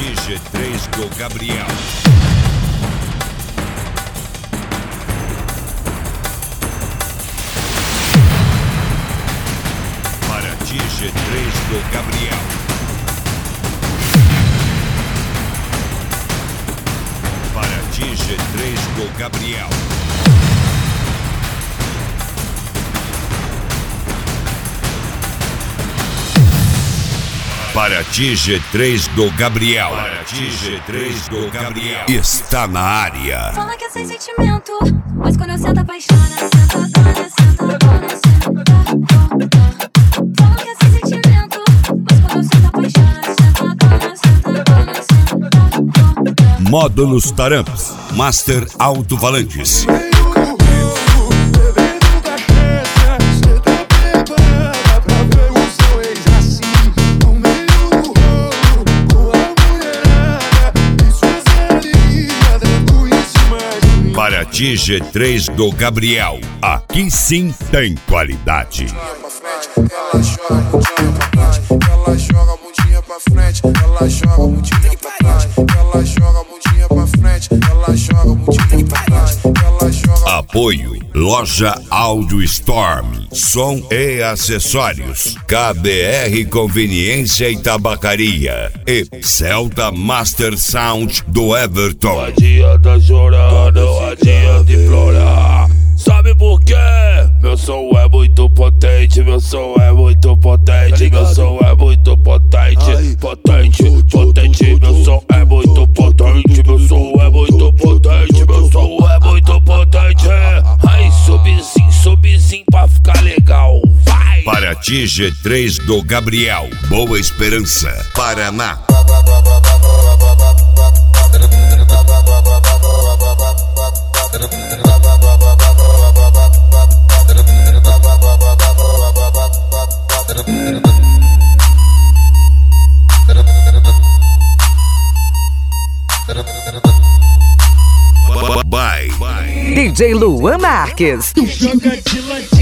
G3 do Gabriel. Paraty G3 do Gabriel. Paraty G3 do Gabriel. Paraty G3 do Gabriel. Paraty G3 do Gabriel. Está na área. Fala que é sem sentimento, mas quando eu sento apaixona, sentadona, sentadona, sentadona. Fala que é sem sentimento, mas quando eu sento apaixona, sentadona, sentadona, sentadona. Módulos Taramps, Master Alto Valantes. Paraty G3 do Gabriel. Aqui sim tem qualidade. Ela joga bundinha pra frente, ela joga bundinha pra trás, ela joga bundinha pra frente, ela joga bundinha pra trás, ela joga. Apoio Loja Audio Storm, som e acessórios, KBR Conveniência e Tabacaria e Celta Master Sound do Everton. Não adianta chorar, não adianta implorar. Sabe por quê? Meu som é muito potente, meu som é muito potente, meu som é muito potente, potente, potente, meu som é muito potente, meu som é muito potente, meu som é muito potente. Aí subzinho pra ficar legal, vai! Paraty G3 do Gabriel, Boa Esperança, Paraná. DJ Luan Marques. Joga de ladinho.